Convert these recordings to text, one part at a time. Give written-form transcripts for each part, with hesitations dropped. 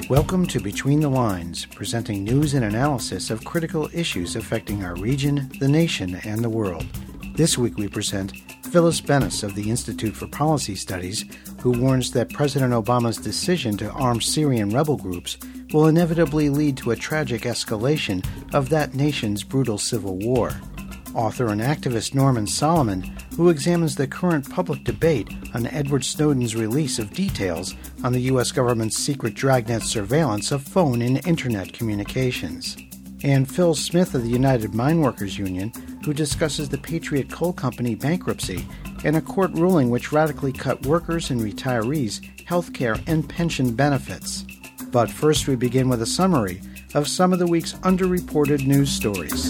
Welcome to Between the Lines, presenting news and analysis of critical issues affecting our region, the nation, and the world. This week we present Phyllis Bennis of the Institute for Policy Studies, who warns that President Obama's decision to arm Syrian rebel groups will inevitably lead to a tragic escalation of that nation's brutal civil war. Author and activist Norman Solomon, who examines the current public debate on Edward Snowden's release of details on the U.S. government's secret dragnet surveillance of phone and internet communications. And Phil Smith of the United Mine Workers Union, who discusses the Patriot Coal Company bankruptcy and a court ruling which radically cut workers and retirees' health care and pension benefits. But first we begin with a summary of some of the week's underreported news stories.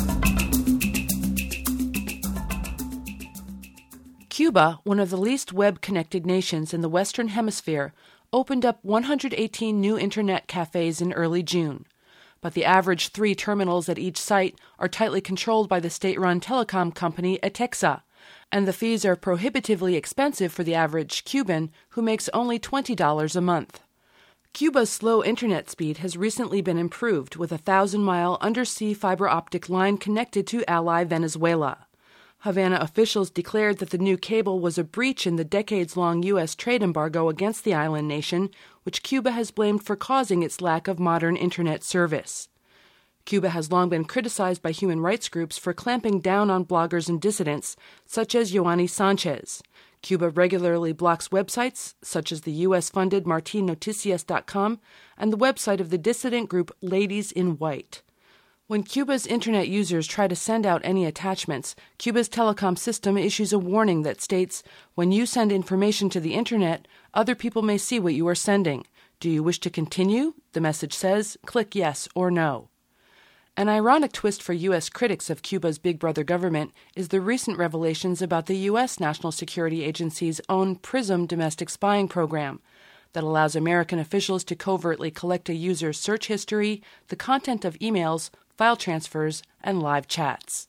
Cuba, one of the least web-connected nations in the Western Hemisphere, opened up 118 new internet cafes in early June. But the average 3 terminals at each site are tightly controlled by the state-run telecom company Etexa, and the fees are prohibitively expensive for the average Cuban, who makes only $20 a month. Cuba's slow internet speed has recently been improved with a 1,000-mile undersea fiber optic line connected to ally Venezuela. Havana officials declared that the new cable was a breach in the decades-long U.S. trade embargo against the island nation, which Cuba has blamed for causing its lack of modern internet service. Cuba has long been criticized by human rights groups for clamping down on bloggers and dissidents, such as Yoani Sanchez. Cuba regularly blocks websites, such as the U.S.-funded MartinNoticias.com and the website of the dissident group Ladies in White. When Cuba's internet users try to send out any attachments, Cuba's telecom system issues a warning that states, "When you send information to the internet, other people may see what you are sending. Do you wish to continue?" The message says, "Click yes or no." An ironic twist for U.S. critics of Cuba's Big Brother government is the recent revelations about the U.S. National Security Agency's own PRISM domestic spying program that allows American officials to covertly collect a user's search history, the content of emails, file transfers, and live chats.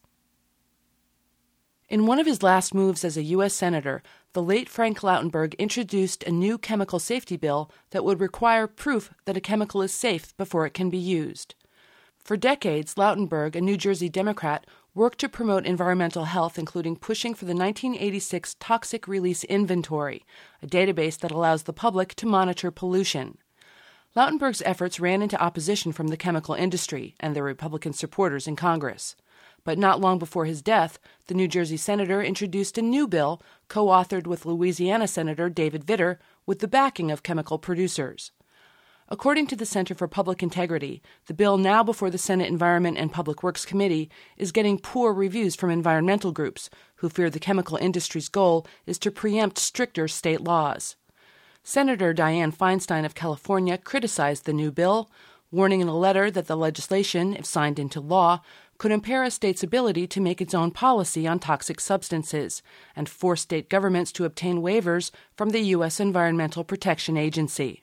In one of his last moves as a U.S. Senator, the late Frank Lautenberg introduced a new chemical safety bill that would require proof that a chemical is safe before it can be used. For decades, Lautenberg, a New Jersey Democrat, worked to promote environmental health, including pushing for the 1986 Toxic Release Inventory, a database that allows the public to monitor pollution. Lautenberg's efforts ran into opposition from the chemical industry and their Republican supporters in Congress. But not long before his death, the New Jersey senator introduced a new bill, co-authored with Louisiana Senator David Vitter, with the backing of chemical producers. According to the Center for Public Integrity, the bill now before the Senate Environment and Public Works Committee is getting poor reviews from environmental groups, who fear the chemical industry's goal is to preempt stricter state laws. Senator Dianne Feinstein of California criticized the new bill, warning in a letter that the legislation, if signed into law, could impair a state's ability to make its own policy on toxic substances and force state governments to obtain waivers from the U.S. Environmental Protection Agency.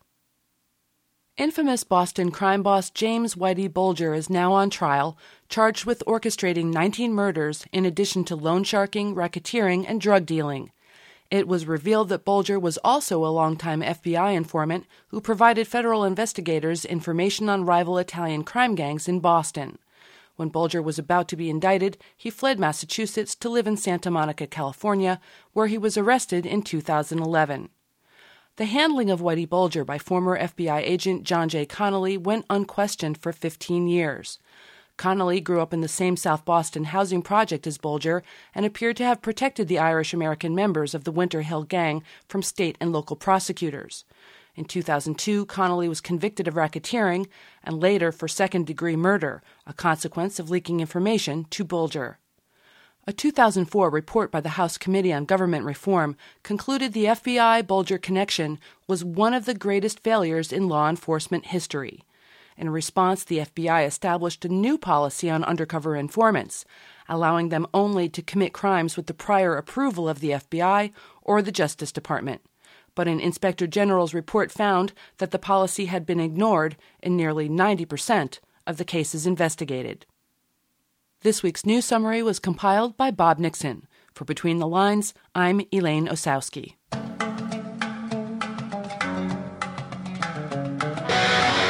Infamous Boston crime boss James Whitey Bulger is now on trial, charged with orchestrating 19 murders in addition to loan sharking, racketeering, and drug dealing. It was revealed that Bulger was also a longtime FBI informant who provided federal investigators information on rival Italian crime gangs in Boston. When Bulger was about to be indicted, he fled Massachusetts to live in Santa Monica, California, where he was arrested in 2011. The handling of Whitey Bulger by former FBI agent John J. Connolly went unquestioned for 15 years. Connolly grew up in the same South Boston housing project as Bulger and appeared to have protected the Irish-American members of the Winter Hill Gang from state and local prosecutors. In 2002, Connolly was convicted of racketeering and later for second-degree murder, a consequence of leaking information to Bulger. A 2004 report by the House Committee on Government Reform concluded the FBI-Bulger connection was one of the greatest failures in law enforcement history. In response, the FBI established a new policy on undercover informants, allowing them only to commit crimes with the prior approval of the FBI or the Justice Department. But an Inspector General's report found that the policy had been ignored in nearly 90% of the cases investigated. This week's news summary was compiled by Bob Nixon. For Between the Lines, I'm Elaine Osowski.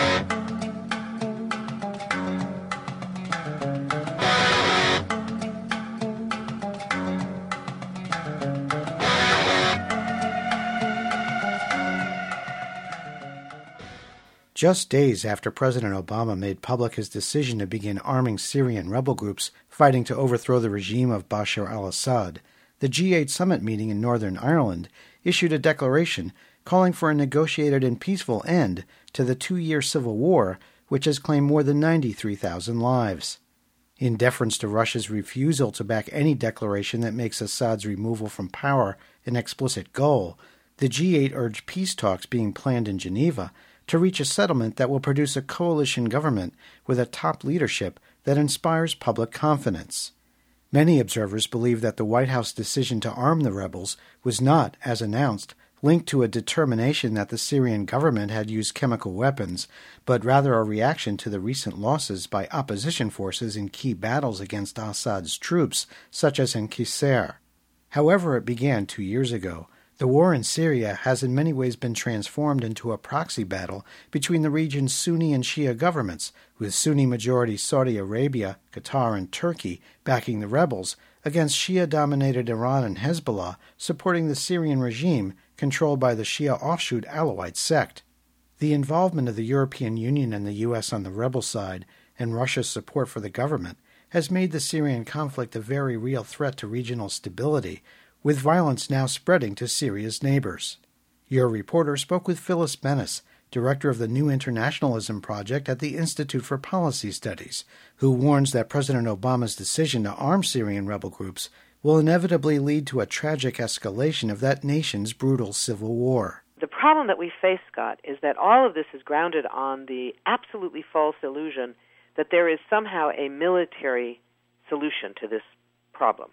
Just days after President Obama made public his decision to begin arming Syrian rebel groups fighting to overthrow the regime of Bashar al-Assad, the G8 summit meeting in Northern Ireland issued a declaration calling for a negotiated and peaceful end to the 2-year civil war, which has claimed more than 93,000 lives. In deference to Russia's refusal to back any declaration that makes Assad's removal from power an explicit goal, the G8 urged peace talks being planned in Geneva to reach a settlement that will produce a coalition government with a top leadership that inspires public confidence. Many observers believe that the White House decision to arm the rebels was not, as announced, linked to a determination that the Syrian government had used chemical weapons, but rather a reaction to the recent losses by opposition forces in key battles against Assad's troops, such as in Qusayr. However it began 2 years ago, the war in Syria has in many ways been transformed into a proxy battle between the region's Sunni and Shia governments, with Sunni-majority Saudi Arabia, Qatar, and Turkey backing the rebels, against Shia-dominated Iran and Hezbollah supporting the Syrian regime controlled by the Shia offshoot Alawite sect. The involvement of the European Union and the U.S. on the rebel side, and Russia's support for the government, has made the Syrian conflict a very real threat to regional stability, with violence now spreading to Syria's neighbors. Your reporter spoke with Phyllis Bennis, director of the New Internationalism Project at the Institute for Policy Studies, who warns that President Obama's decision to arm Syrian rebel groups will inevitably lead to a tragic escalation of that nation's brutal civil war. The problem that we face, Scott, is that all of this is grounded on the absolutely false illusion that there is somehow a military solution to this problem.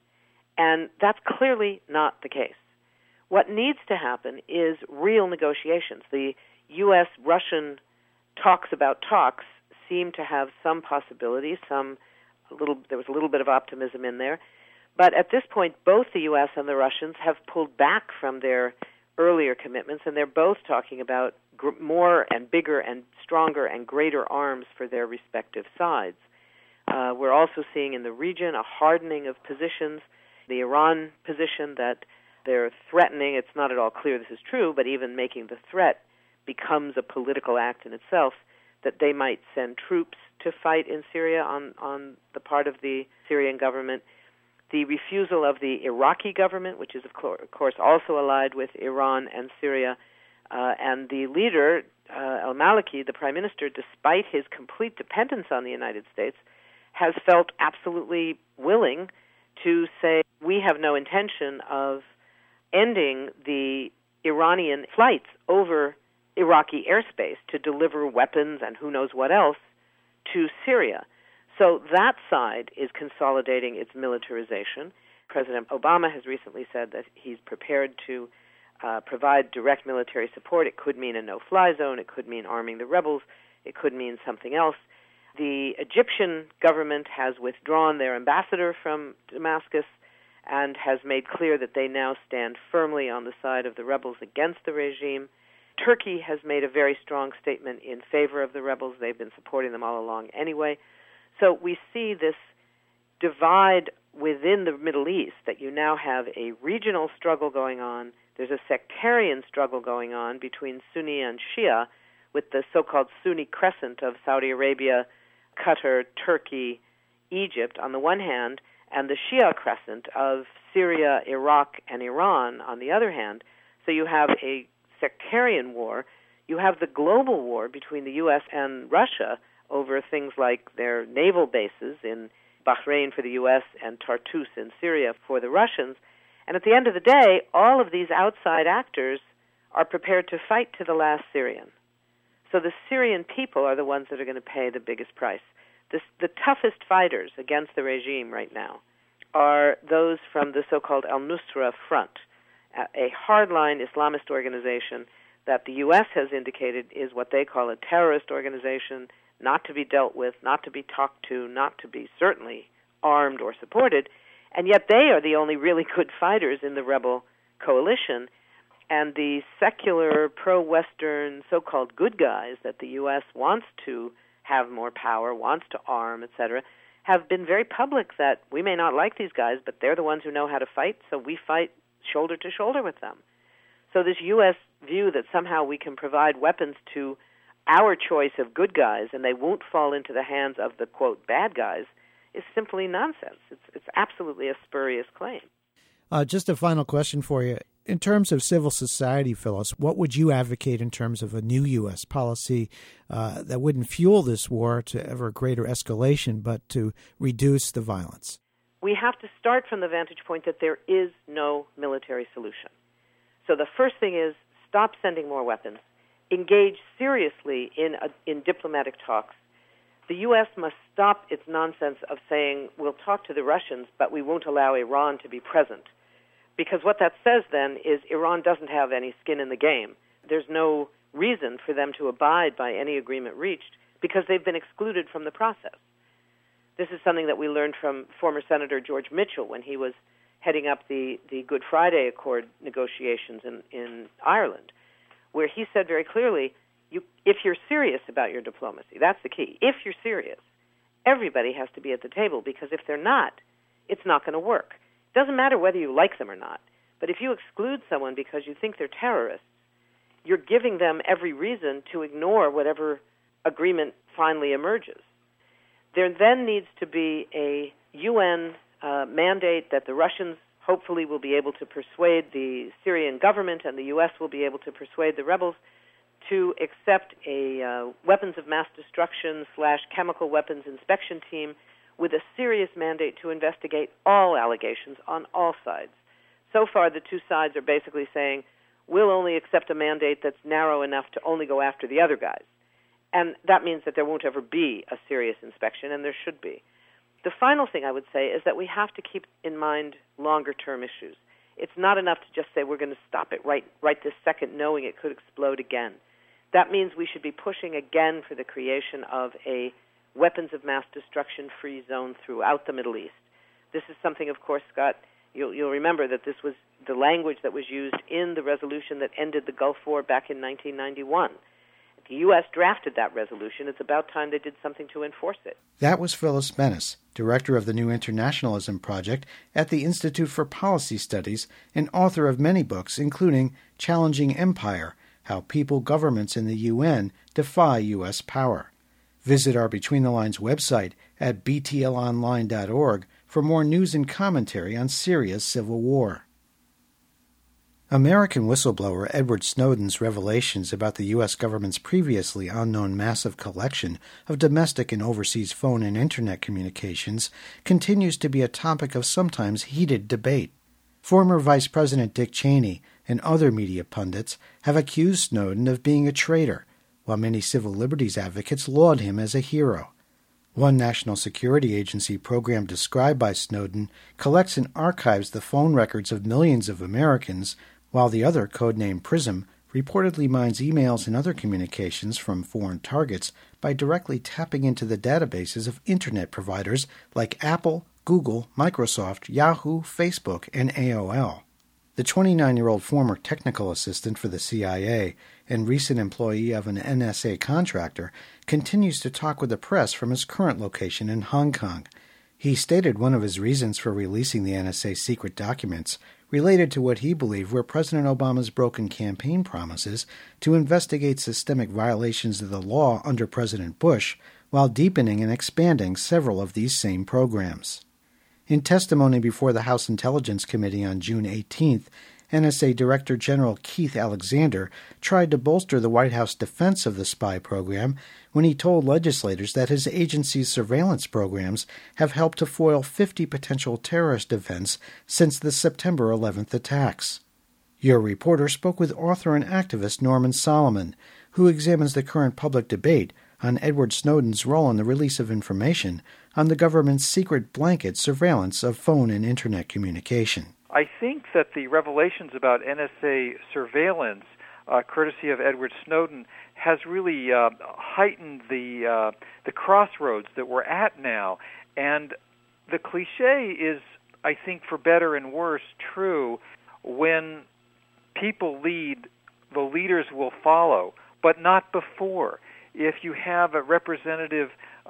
And that's clearly not the case. What needs to happen is real negotiations. The U.S.-Russian talks about talks seem to have some possibility, there was a little bit of optimism in there. But at this point, both the U.S. and the Russians have pulled back from their earlier commitments, and they're both talking about more and bigger and stronger and greater arms for their respective sides. We're also seeing in the region a hardening of positions. The Iran position that they're threatening, it's not at all clear this is true, but even making the threat becomes a political act in itself, that they might send troops to fight in Syria on the part of the Syrian government. The refusal of the Iraqi government, which is, of course, also allied with Iran and Syria, and the leader, al-Maliki, the prime minister, despite his complete dependence on the United States, has felt absolutely willing to say, we have no intention of ending the Iranian flights over Iraqi airspace to deliver weapons and who knows what else to Syria. So that side is consolidating its militarization. President Obama has recently said that he's prepared to provide direct military support. It could mean a no-fly zone. It could mean arming the rebels. It could mean something else. The Egyptian government has withdrawn their ambassador from Damascus and has made clear that they now stand firmly on the side of the rebels against the regime. Turkey has made a very strong statement in favor of the rebels. They've been supporting them all along anyway. So we see this divide within the Middle East, that you now have a regional struggle going on. There's a sectarian struggle going on between Sunni and Shia, with the so-called Sunni crescent of Saudi Arabia, Qatar, Turkey, Egypt on the one hand, and the Shia crescent of Syria, Iraq, and Iran on the other hand. So you have a sectarian war. You have the global war between the U.S. and Russia over things like their naval bases in Bahrain for the U.S. and Tartus in Syria for the Russians. And at the end of the day, all of these outside actors are prepared to fight to the last Syrian. So the Syrian people are the ones that are going to pay the biggest price. The toughest fighters against the regime right now are those from the so-called al-Nusra Front, a hardline Islamist organization that the U.S. has indicated is what they call a terrorist organization, not to be dealt with, not to be talked to, not to be certainly armed or supported, and yet they are the only really good fighters in the rebel coalition. And the secular, pro-Western, so-called good guys that the U.S. wants to have more power, wants to arm, etc., have been very public that we may not like these guys, but they're the ones who know how to fight, so we fight shoulder to shoulder with them. So this U.S. view that somehow we can provide weapons to our choice of good guys and they won't fall into the hands of the, quote, bad guys is simply nonsense. It's absolutely a spurious claim. Just a final question for you. In terms of civil society, Phyllis, what would you advocate in terms of a new U.S. policy that wouldn't fuel this war to ever greater escalation, but to reduce the violence? We have to start from the vantage point that there is no military solution. So the first thing is stop sending more weapons. Engage seriously in diplomatic talks. The U.S. must stop its nonsense of saying we'll talk to the Russians, but we won't allow Iran to be present. Because what that says then is Iran doesn't have any skin in the game. There's no reason for them to abide by any agreement reached because they've been excluded from the process. This is something that we learned from former Senator George Mitchell when he was heading up the Good Friday Accord negotiations in Ireland, where he said very clearly, if you're serious about your diplomacy, that's the key. If you're serious, everybody has to be at the table because if they're not, it's not going to work. It doesn't matter whether you like them or not, but if you exclude someone because you think they're terrorists, you're giving them every reason to ignore whatever agreement finally emerges. There then needs to be a UN mandate that the Russians hopefully will be able to persuade the Syrian government and the U.S. will be able to persuade the rebels to accept a weapons of mass destruction / chemical weapons inspection team with a serious mandate to investigate all allegations on all sides. So far, the two sides are basically saying, we'll only accept a mandate that's narrow enough to only go after the other guys. And that means that there won't ever be a serious inspection, and there should be. The final thing I would say is that we have to keep in mind longer-term issues. It's not enough to just say we're going to stop it right this second, knowing it could explode again. That means we should be pushing again for the creation of a weapons of mass destruction-free zone throughout the Middle East. This is something, of course, Scott, you'll remember that this was the language that was used in the resolution that ended the Gulf War back in 1991. The U.S. drafted that resolution. It's about time they did something to enforce it. That was Phyllis Bennis, director of the New Internationalism Project at the Institute for Policy Studies and author of many books, including Challenging Empire, How People, Governments, and the UN Defy U.S. Power. Visit our Between the Lines website at btlonline.org for more news and commentary on Syria's civil war. American whistleblower Edward Snowden's revelations about the U.S. government's previously unknown massive collection of domestic and overseas phone and Internet communications continues to be a topic of sometimes heated debate. Former Vice President Dick Cheney and other media pundits have accused Snowden of being a traitor, while many civil liberties advocates laud him as a hero. One national security agency program described by Snowden collects and archives the phone records of millions of Americans, while the other, codenamed PRISM, reportedly mines emails and other communications from foreign targets by directly tapping into the databases of Internet providers like Apple, Google, Microsoft, Yahoo, Facebook, and AOL. The 29-year-old former technical assistant for the CIA and recent employee of an NSA contractor continues to talk with the press from his current location in Hong Kong. He stated one of his reasons for releasing the NSA secret documents related to what he believed were President Obama's broken campaign promises to investigate systemic violations of the law under President Bush, while deepening and expanding several of these same programs. In testimony before the House Intelligence Committee on June 18th, NSA Director General Keith Alexander tried to bolster the White House defense of the spy program when he told legislators that his agency's surveillance programs have helped to foil 50 potential terrorist events since the September 11th attacks. Your reporter spoke with author and activist Norman Solomon, who examines the current public debate on Edward Snowden's role in the release of information on the government's secret blanket surveillance of phone and Internet communication. I think that the revelations about NSA surveillance, courtesy of Edward Snowden, has really heightened the crossroads that we're at now. And the cliche is, I think, for better and worse, true. When people lead, the leaders will follow, but not before. If you have a representative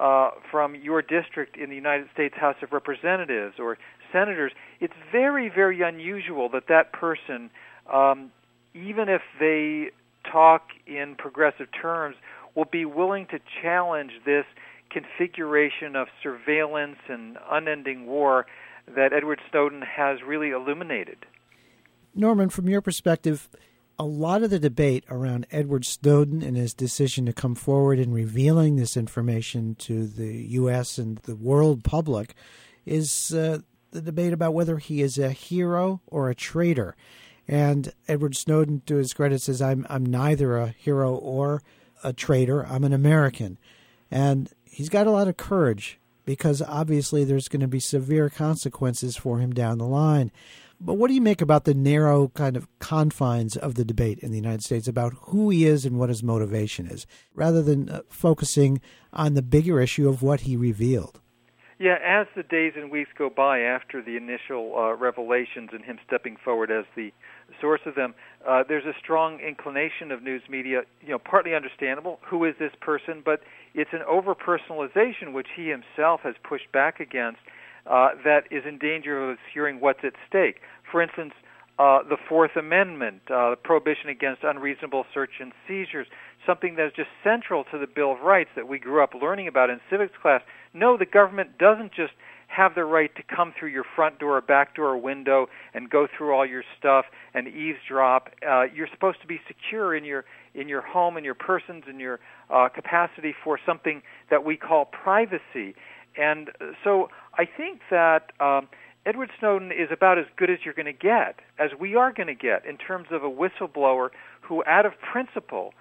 from your district in the United States House of Representatives or senators, it's very, very unusual that person, even if they talk in progressive terms, will be willing to challenge this configuration of surveillance and unending war that Edward Snowden has really illuminated. Norman, from your perspective, a lot of the debate around Edward Snowden and his decision to come forward and revealing this information to the U.S. and the world public is the debate about whether he is a hero or a traitor. And Edward Snowden, to his credit, says, I'm neither a hero or a traitor. I'm an American. And he's got a lot of courage because obviously there's going to be severe consequences for him down the line. But what do you make about the narrow kind of confines of the debate in the United States about who he is and what his motivation is, rather than focusing on the bigger issue of what he revealed? Yeah, as the days and weeks go by after the initial revelations and him stepping forward as the source of them, there's a strong inclination of news media, partly understandable, who is this person, but it's an over-personalization which he himself has pushed back against that is in danger of obscuring what's at stake. For instance, the Fourth Amendment, the prohibition against unreasonable search and seizures, something that is just central to the Bill of Rights that we grew up learning about in civics class. No, the government doesn't just have the right to come through your front door or back door or window and go through all your stuff and eavesdrop. You're supposed to be secure in your home and your persons and your capacity for something that we call privacy. And so I think that Edward Snowden is about as good as you're going to get, as we are going to get, in terms of a whistleblower who, out of principle,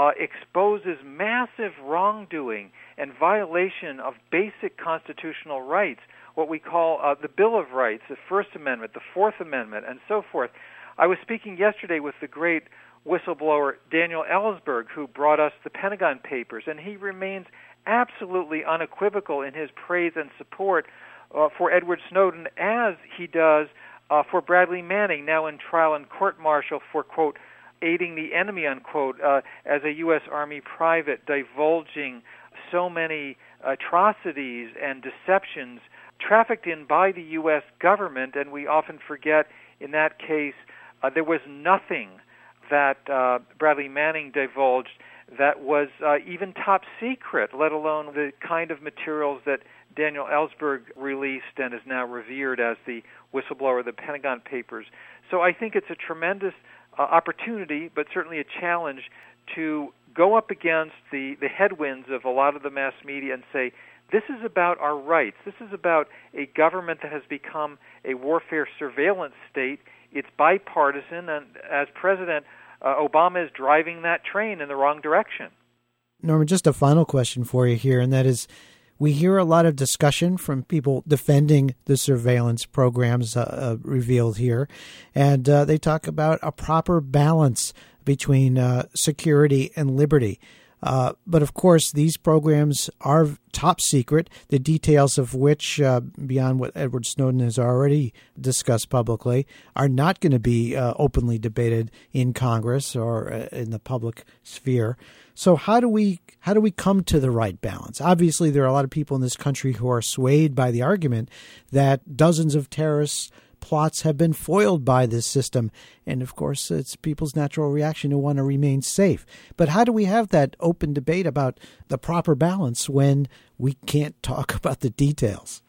exposes massive wrongdoing and violation of basic constitutional rights, what we call the Bill of Rights, the First Amendment, the Fourth Amendment, and so forth. I was speaking yesterday with the great whistleblower Daniel Ellsberg, who brought us the Pentagon Papers, and he remains absolutely unequivocal in his praise and support for Edward Snowden, as he does for Bradley Manning, now in trial and court-martial for, quote, aiding the enemy, unquote, as a U.S. Army private, divulging so many atrocities and deceptions trafficked in by the U.S. government. And we often forget, in that case, there was nothing that Bradley Manning divulged that was even top secret, let alone the kind of materials that Daniel Ellsberg released and is now revered as the whistleblower of the Pentagon Papers. So I think it's a tremendous opportunity, but certainly a challenge, to go up against the headwinds of a lot of the mass media and say, this is about our rights. This is about a government that has become a warfare surveillance state. It's bipartisan, and as President Obama is driving that train in the wrong direction. Norman, just a final question for you here, and that is, we hear a lot of discussion from people defending the surveillance programs revealed here, and they talk about a proper balance between security and liberty. But, of course, these programs are top secret, the details of which, beyond what Edward Snowden has already discussed publicly, are not going to be openly debated in Congress or in the public sphere. So how do we come to the right balance? Obviously, there are a lot of people in this country who are swayed by the argument that dozens of terrorists plots have been foiled by this system. And, of course, it's people's natural reaction to want to remain safe. But how do we have that open debate about the proper balance when we can't talk about the details?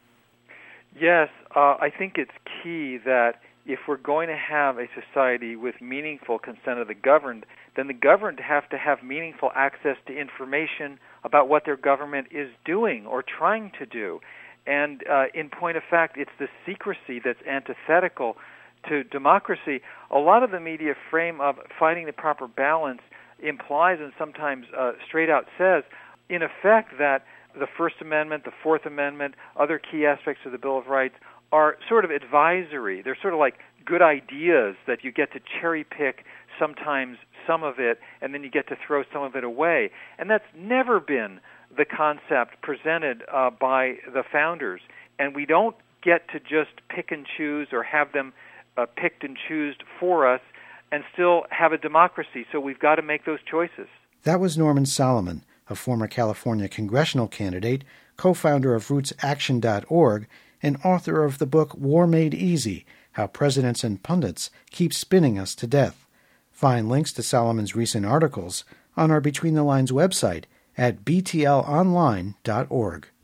Yes, I think it's key that if we're going to have a society with meaningful consent of the governed, then the governed have to have meaningful access to information about what their government is doing or trying to do. And in point of fact, it's the secrecy that's antithetical to democracy. A lot of the media frame of finding the proper balance implies and sometimes straight out says, in effect, that the First Amendment, the Fourth Amendment, other key aspects of the Bill of Rights are sort of advisory. They're sort of like good ideas that you get to cherry pick sometimes some of it, and then you get to throw some of it away. And that's never been the concept presented by the founders. And we don't get to just pick and choose or have them picked and choosed for us and still have a democracy. So we've got to make those choices. That was Norman Solomon, a former California congressional candidate, co-founder of RootsAction.org, and author of the book War Made Easy, How Presidents and Pundits Keep Spinning Us to Death. Find links to Solomon's recent articles on our Between the Lines website at btlonline.org.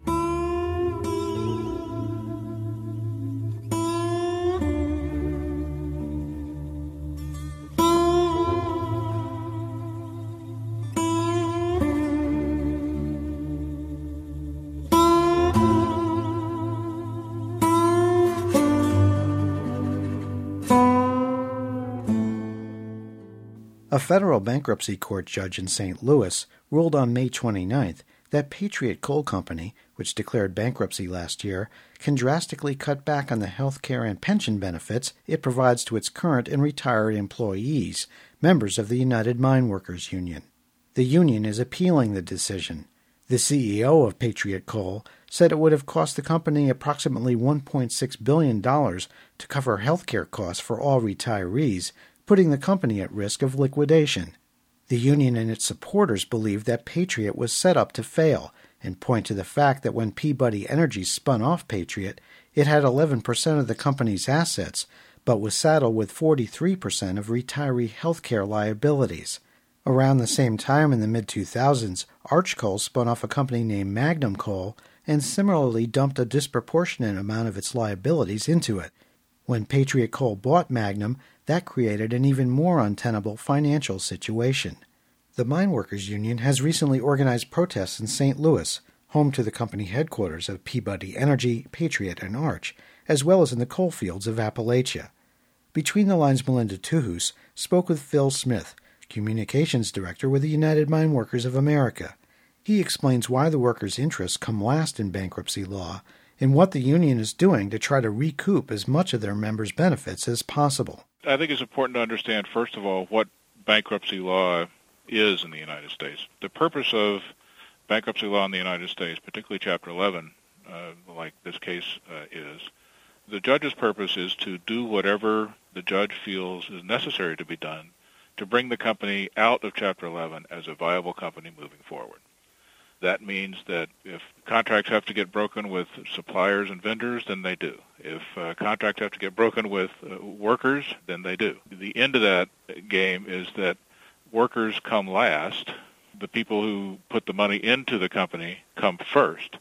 A federal bankruptcy court judge in St. Louis ruled on May 29th that Patriot Coal Company, which declared bankruptcy last year, can drastically cut back on the health care and pension benefits it provides to its current and retired employees, members of the United Mine Workers Union. The union is appealing the decision. The CEO of Patriot Coal said it would have cost the company approximately $1.6 billion to cover health care costs for all retirees, putting the company at risk of liquidation. The union and its supporters believe that Patriot was set up to fail and point to the fact that when Peabody Energy spun off Patriot, it had 11% of the company's assets, but was saddled with 43% of retiree health care liabilities. Around the same time in the mid-2000s, Arch Coal spun off a company named Magnum Coal and similarly dumped a disproportionate amount of its liabilities into it. When Patriot Coal bought Magnum, that created an even more untenable financial situation. The Mine Workers Union has recently organized protests in St. Louis, home to the company headquarters of Peabody Energy, Patriot, and Arch, as well as in the coal fields of Appalachia. Between the Lines' Melinda Tuhus spoke with Phil Smith, Communications Director with the United Mine Workers of America. He explains why the workers' interests come last in bankruptcy law and what the union is doing to try to recoup as much of their members' benefits as possible. I think it's important to understand, first of all, what bankruptcy law is in the United States. The purpose of bankruptcy law in the United States, particularly Chapter 11, like this case is, the judge's purpose is to do whatever the judge feels is necessary to be done to bring the company out of Chapter 11 as a viable company moving forward. That means that if contracts have to get broken with suppliers and vendors, then they do. If contracts have to get broken with workers, then they do. The end of that game is that workers come last. The people who put the money into the company come first.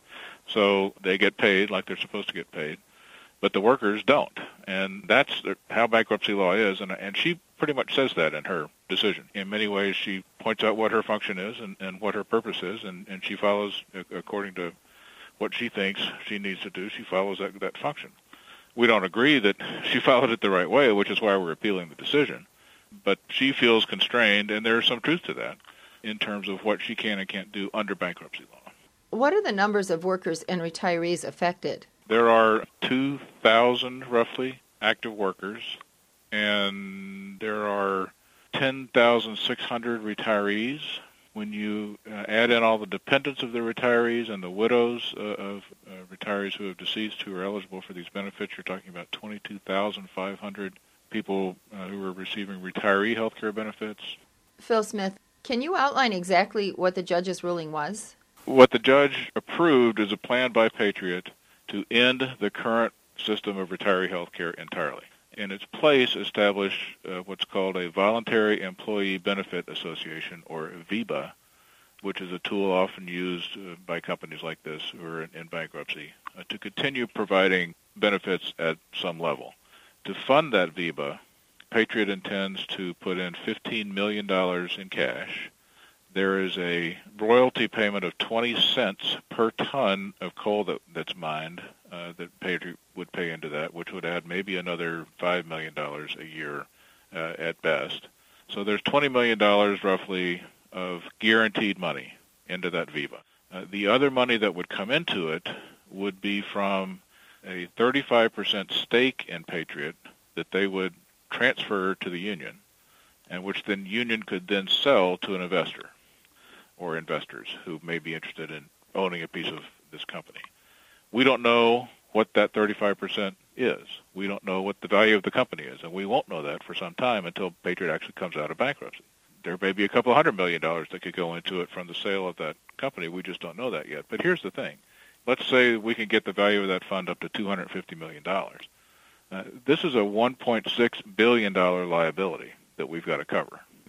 So they get paid like they're supposed to get paid, but the workers don't. And that's how bankruptcy law is, and she pretty much says that in her decision. In many ways, she points out what her function is and what her purpose is, and she follows, according to what she thinks she needs to do, she follows that function. We don't agree that she followed it the right way, which is why we're appealing the decision. But she feels constrained, and there's some truth to that, in terms of what she can and can't do under bankruptcy law. What are the numbers of workers and retirees affected? There are 2,000, roughly, active workers, and there are 10,600 retirees. When you add in all the dependents of the retirees and the widows of retirees who have deceased who are eligible for these benefits, you're talking about 22,500 people who are receiving retiree health care benefits. Phil Smith, can you outline exactly what the judge's ruling was? What the judge approved is a plan by Patriot to end the current system of retiree health care entirely. In its place, establish what's called a Voluntary Employee Benefit Association, or VEBA, which is a tool often used by companies like this who are in bankruptcy to continue providing benefits at some level. To fund that VEBA, Patriot intends to put in $15 million in cash. There is a royalty payment of 20 cents per ton of coal that's mined that Patriot would pay into that, which would add maybe another $5 million a year at best. So there's $20 million roughly of guaranteed money into that VEBA. The other money that would come into it would be from a 35% stake in Patriot that they would transfer to the union, and which the union could then sell to an investor or investors who may be interested in owning a piece of this company. We don't know what that 35% is. We don't know what the value of the company is, and we won't know that for some time until Patriot actually comes out of bankruptcy. There may be a couple $100 million that could go into it from the sale of that company. We just don't know that yet. But here's the thing. Let's say we can get the value of that fund up to $250 million. This is a $1.6 billion liability that we've got to cover.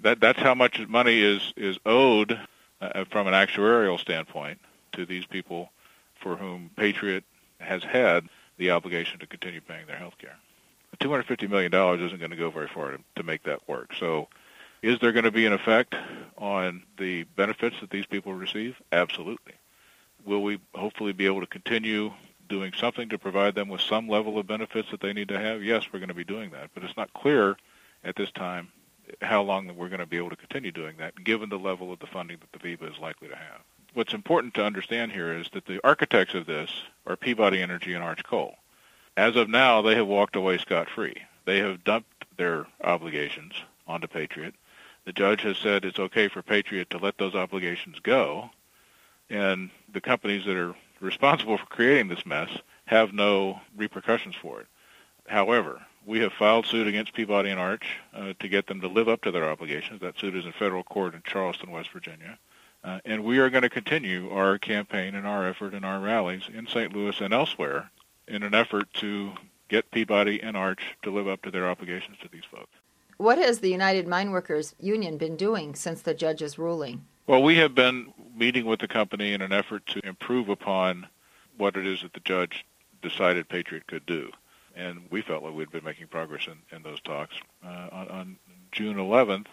That's how much money is owed from an actuarial standpoint to these people for whom Patriot has had the obligation to continue paying their health care. $250 million isn't going to go very far to make that work. So is there going to be an effect on the benefits that these people receive? Absolutely. Will we hopefully be able to continue doing something to provide them with some level of benefits that they need to have? Yes, we're going to be doing that. But it's not clear at this time how long we're going to be able to continue doing that, given the level of the funding that the VEBA is likely to have. What's important to understand here is that the architects of this are Peabody Energy and Arch Coal. As of now, they have walked away scot-free. They have dumped their obligations onto Patriot. The judge has said it's okay for Patriot to let those obligations go, and the companies that are responsible for creating this mess have no repercussions for it. However, we have filed suit against Peabody and Arch to get them to live up to their obligations. That suit is in federal court in Charleston, West Virginia. And we are going to continue our campaign and our effort and our rallies in St. Louis and elsewhere in an effort to get Peabody and Arch to live up to their obligations to these folks. What has the United Mine Workers Union been doing since the judge's ruling? Well, we have been meeting with the company in an effort to improve upon what it is that the judge decided Patriot could do. And we felt like we'd been making progress in those talks. On June 11th,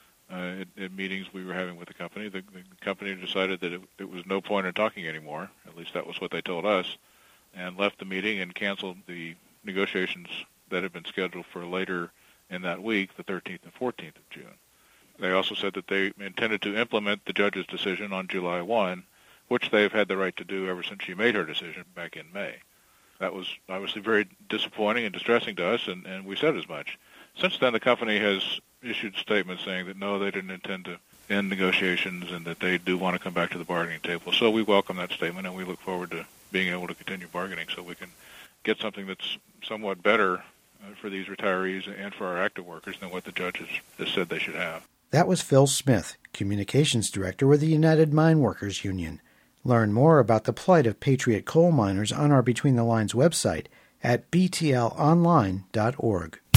at meetings we were having with the company decided that it was no point in talking anymore. At least that was what they told us, and left the meeting and canceled the negotiations that had been scheduled for later in that week, the 13th and 14th of June. They also said that they intended to implement the judge's decision on July 1, which they've had the right to do ever since she made her decision back in May. That was obviously very disappointing and distressing to us, and we said as much. Since then, the company has issued statements saying that no, they didn't intend to end negotiations and that they do want to come back to the bargaining table. So we welcome that statement, and we look forward to being able to continue bargaining so we can get something that's somewhat better for these retirees and for our active workers than what the judge has said they should have. That was Phil Smith, Communications Director with the United Mine Workers Union. Learn more about the plight of Patriot coal miners on our Between the Lines website at btlonline.org.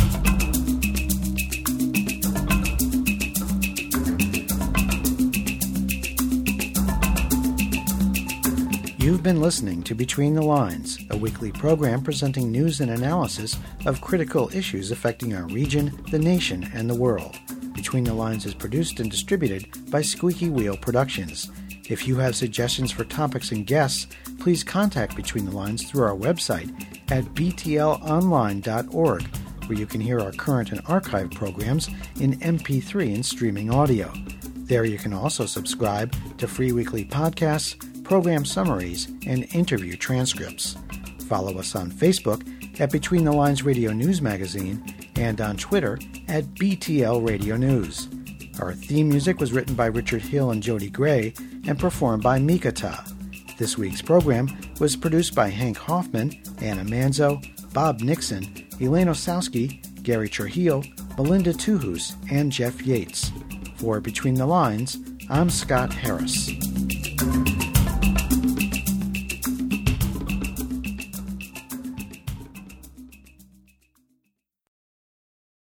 You've been listening to Between the Lines, a weekly program presenting news and analysis of critical issues affecting our region, the nation, and the world. Between the Lines is produced and distributed by Squeaky Wheel Productions. If you have suggestions for topics and guests, please contact Between the Lines through our website at btlonline.org, where you can hear our current and archived programs in MP3 and streaming audio. There you can also subscribe to free weekly podcasts, program summaries, and interview transcripts. Follow us on Facebook at Between the Lines Radio News Magazine and on Twitter at BTL Radio News. Our theme music was written by Richard Hill and Jody Gray and performed by Mikata. This week's program was produced by Hank Hoffman, Anna Manzo, Bob Nixon, Elaine Osowski, Gary Trujillo, Melinda Tuhus, and Jeff Yates. For Between the Lines, I'm Scott Harris.